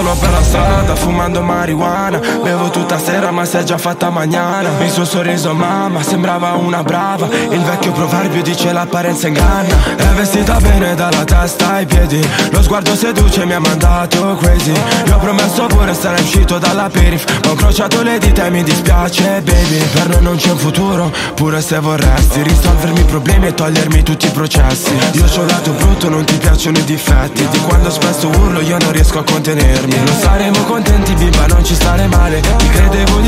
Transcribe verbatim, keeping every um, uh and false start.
Sono per la strada fumando marijuana, bevo tutta sera ma si è già fatta mañana. Il suo sorriso mamma sembrava una brava, il vecchio proverbio dice l'apparenza inganna. È vestita bene dalla testa ai piedi, lo sguardo seduce mi ha mandato crazy. Gli ho promesso pure sarei uscito dalla perif, ma ho incrociato le dita e mi dispiace baby. Per noi non c'è un futuro, pure se vorresti risolvermi i problemi e togliermi tutti i processi. Io c'ho un lato brutto, non ti piacciono i difetti, di quando spesso urlo io non riesco a contenermi. Non saremo contenti bimba, non ci stare male, ti credevo di